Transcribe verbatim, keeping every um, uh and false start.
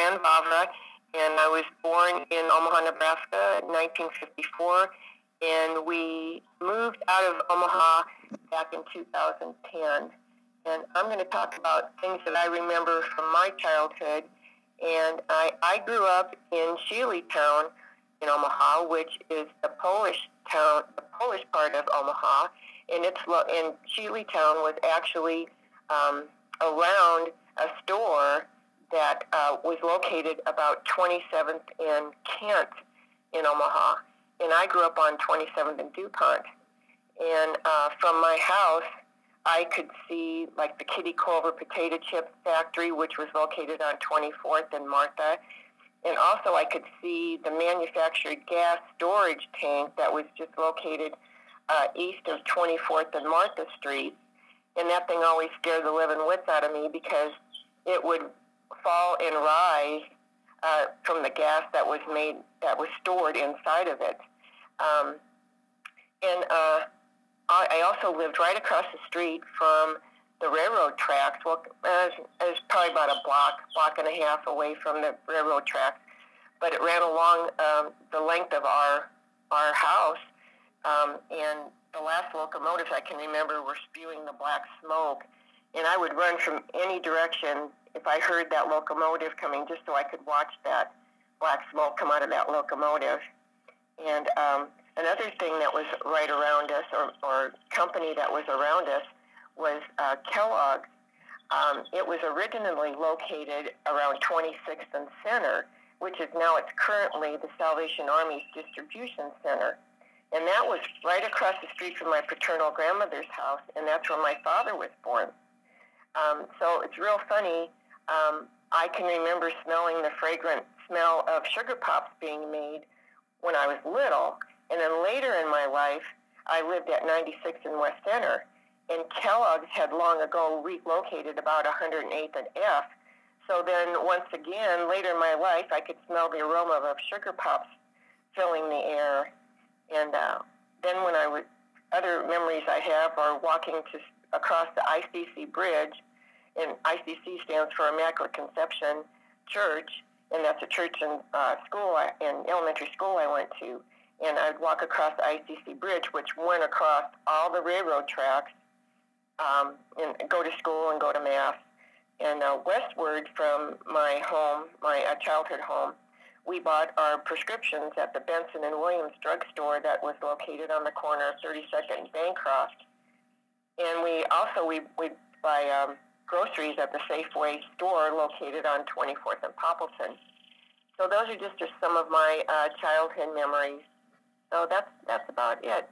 Dan Vavra, and I was born in Omaha, Nebraska in nineteen fifty-four, and we moved out of Omaha back in two thousand ten. And I'm going to talk about things that I remember from my childhood. And I, I grew up in Shealytown in Omaha, which is the Polish town, the Polish part of Omaha. And it's and Shealytown was actually um, around a store that uh, was located about twenty-seventh and Kent in Omaha. And I grew up on twenty-seventh and DuPont. And uh, from my house, I could see like the Kitty Culver potato chip factory, which was located on twenty-fourth and Martha. And also I could see the manufactured gas storage tank that was just located uh, east of twenty-fourth and Martha Street. And that thing always scared the living wits out of me because it would fall and rise uh, from the gas that was made, that was stored inside of it. Um, and uh, I also lived right across the street from the railroad tracks. Well, it was probably about a block, block and a half away from the railroad tracks, but it ran along um, the length of our our house. Um, and the last locomotives I can remember were spewing the black smoke, and I would run from any direction if I heard that locomotive coming, just so I could watch that black smoke come out of that locomotive. And um, another thing that was right around us, or, or company that was around us, was uh, Kellogg's. Um, it was originally located around twenty-sixth and Center, which is now, it's currently the Salvation Army's distribution center. And that was right across the street from my paternal grandmother's house, and that's where my father was born. Um, so it's real funny. Um, I can remember smelling the fragrant smell of sugar pops being made when I was little. And then later in my life, I lived at ninety-sixth and West Center, and Kellogg's had long ago relocated about one hundred eighth and F. So then once again, later in my life, I could smell the aroma of sugar pops filling the air. And uh, then when I was, other memories I have are walking to across the I C C bridge, and I C C stands for Immaculate Conception Church, and that's a church in uh, school, in elementary school I went to. And I'd walk across the I C C bridge, which went across all the railroad tracks, um, and go to school and go to Mass. And uh, westward from my home, my uh, childhood home, we bought our prescriptions at the Benson and Williams drugstore that was located on the corner of thirty-second and Bancroft. And we also, we would buy um, groceries at the Safeway store located on twenty-fourth and Poppleton. So those are just, just some of my uh, childhood memories. So that's that's about it.